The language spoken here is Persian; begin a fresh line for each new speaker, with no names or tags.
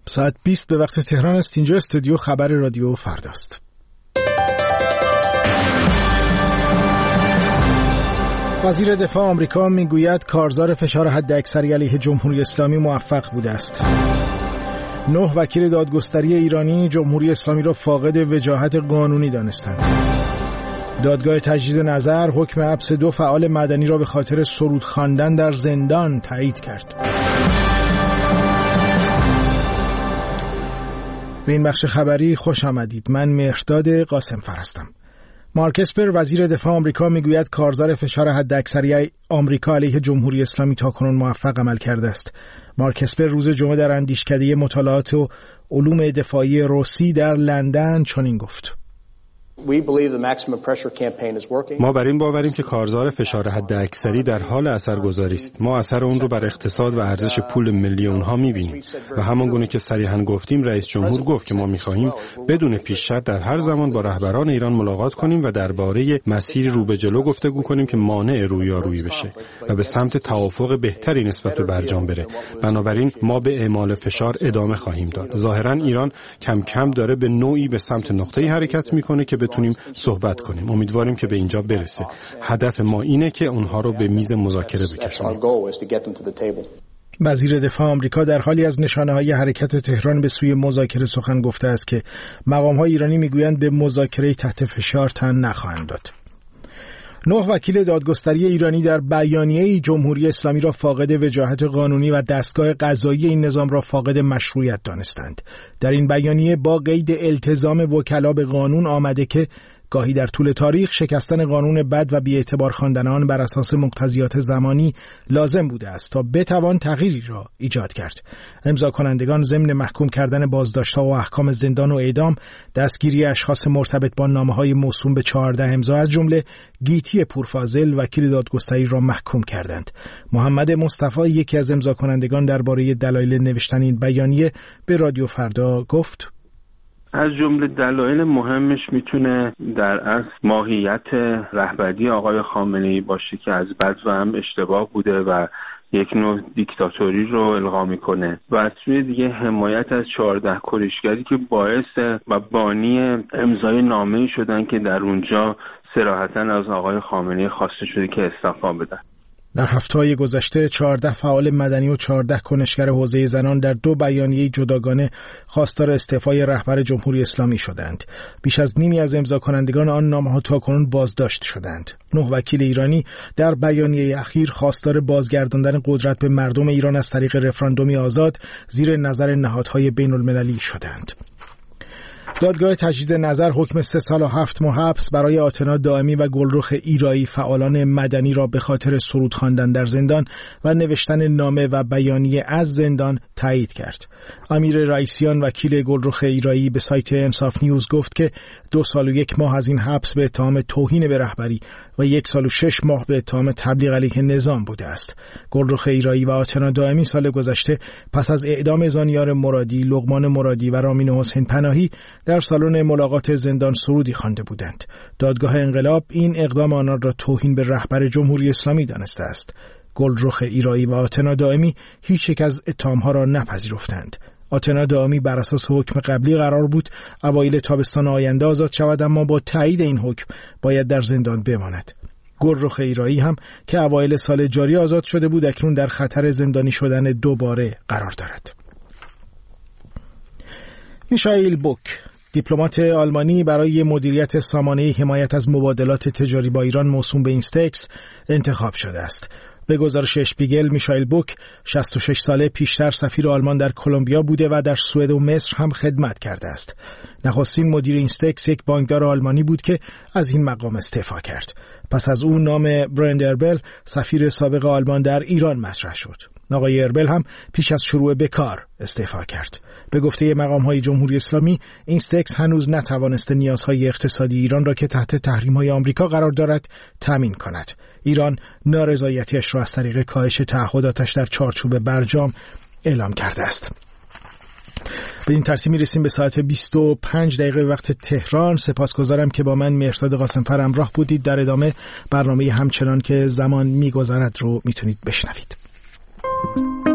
ساعت 20 به وقت تهران است. اینجا استودیو خبر رادیو فرداست. وزیر دفاع آمریکا میگوید کارزار فشار حداکثری علیه جمهوری اسلامی موفق بوده است. 9 وکیل دادگستری ایرانی جمهوری اسلامی را فاقد وجاهت قانونی دانستند. دادگاه تجدید نظر حکم حبس 2 فعال مدنی را به خاطر سرود خواندن در زندان تایید کرد. به این بخش خبری خوش آمدید. من مهرداد قاسمفر هستم. مارک اسپر وزیر دفاع آمریکا میگوید کارزار فشار حداکثری آمریکا علیه جمهوری اسلامی تاکنون موفق عمل کرده است. مارک اسپر روز جمعه در اندیشکده مطالعات و علوم دفاعی روسی در لندن چنین گفت:
ما بر این باوریم که کارزار فشار حداکثری در حال اثرگذاری است. ما اثر اون رو بر اقتصاد و ارزش پول میلیون ها می‌بینیم و همانگونه که صریحاً گفتیم رئیس جمهور گفت که ما می‌خواهیم بدون پیش شرط در هر زمان با رهبران ایران ملاقات کنیم و درباره مسیر رو به جلو گفتگو کنیم که مانع رویارویی بشه و به سمت توافق بهتری نسبت به برجام بره. بنابراین ما به اعمال فشار ادامه خواهیم داد. ظاهراً ایران کم کم داره به نوعی به سمت نقطه‌ای حرکت می‌کنه که بتونیم صحبت کنیم. امیدواریم که به اینجا برسه. هدف ما اینه که اونها رو به میز مذاکره بکشونیم.
وزیر دفاع آمریکا در حالی از نشانه‌های حرکت تهران به سوی مذاکره سخن گفته است که مقام‌های ایرانی میگویند به مذاکره تحت فشار تن نخواهند داد. 9 وکیل دادگستری ایرانی در بیانیه‌ای جمهوری اسلامی را فاقد وجاهت قانونی و دستگاه قضایی این نظام را فاقد مشروعیت دانستند. در این بیانیه با قید التزام وکلا به قانون آمده که گاهی در طول تاریخ شکستن قانون بد و بی‌اعتبار خواندن آن بر اساس مقتضیات زمانی لازم بوده است تا بتوان تغییری را ایجاد کرد. امضا کنندگان ضمن محکوم کردن بازداشت‌ها و احکام زندان و اعدام، دستگیری اشخاص مرتبط با نامه‌های موسوم به 14 امضا از جمله گیتی پورفاضل وکیل دادگستری را محکوم کردند. محمد مصطفی یکی از امضا کنندگان درباره دلایل نوشتن این بیانیه به رادیو فردا گفت:
از جمله دلایل مهمش میتونه در اصل ماهیت رهبری آقای خامنه‌ای باشه که از بذر هم اشتباه بوده و یک نوع دیکتاتوری رو القا میکنه و از سوی دیگه حمایت از 14 کنشگری که باعث و بانی امضای نامه‌ای شدن که در اونجا صراحتاً از آقای خامنه‌ای خواسته شده که استعفا بدن.
در هفته‌های گذشته 14 فعال مدنی و 14 کنشگر حوزه زنان در 2 بیانیه جداگانه خواستار استعفای رهبر جمهوری اسلامی شدند. بیش از نیمی از امضا کنندگان آن نامه‌ها تاکنون بازداشت شدند. 9 وکیل ایرانی در بیانیه اخیر خواستار بازگرداندن قدرت به مردم ایران از طریق رفراندومی آزاد زیر نظر نهادهای بین‌المللی شدند. دادگاه تجدید نظر حکم 3 سال و 7 ماه حبس برای آتنا دائمی و گلرخ ایرایی فعالان مدنی را به خاطر سرود خواندن در زندان و نوشتن نامه و بیانیه از زندان تایید کرد. امیر رئیسیان وکیل گلرخ ایرایی به سایت انصاف نیوز گفت که 2 سال و 1 ماه از این حبس به اتهام توهین به رهبری و 1 سال و 6 ماه به اتهام تبلیغ علیه نظام بوده است. گلرخ ایرایی و آتنا دائمی سال گذشته پس از اعدام زانیار مرادی، لقمان مرادی و رامین حسین پناهی در سالن ملاقات زندان سرودی خوانده بودند. دادگاه انقلاب این اقدام آنان را توهین به رهبر جمهوری اسلامی دانسته است. گلرخ ایرایی و آتنا دائمی هیچ یک از اتهام‌ها را نپذیرفتند. آتنا دائمی بر اساس حکم قبلی قرار بود اوایل تابستان آینده آزاد شود، اما با تایید این حکم باید در زندان بماند. گلرخ ایرایی هم که اوایل سال جاری آزاد شده بود اکنون در خطر زندانی شدن دوباره قرار دارد. میشائیل بوک دیپلمات آلمانی برای مدیریت سامانه حمایت از مبادلات تجاری با ایران موسوم به اینستکس انتخاب شده است. به گزارش اشپیگل، میشائیل بوک 66 ساله پیشتر سفیر آلمان در کلمبیا بوده و در سوئد و مصر هم خدمت کرده است. نخستین مدیر اینستکس یک بانکدار آلمانی بود که از این مقام استعفا کرد. پس از اون نام برند اربل سفیر سابق آلمان در ایران مطرح شد. آقای اربل هم پیش از شروع به کار استعفا کرد. به گفته مقام‌های جمهوری اسلامی، اینستکس هنوز نتوانسته نیازهای اقتصادی ایران را که تحت تحریم‌های آمریکا قرار دارد تامین کند. ایران نارضایتیش را از طریق کاهش تعهداتش در چارچوب برجام اعلام کرده است. به این ترتیب می‌رسیم به ساعت 25 دقیقه وقت تهران. سپاسگزارم که با من مهرداد قاسمفر همراه بودید. در ادامه برنامه همچنان که زمان می‌گذرد رو میتونید بشنوید.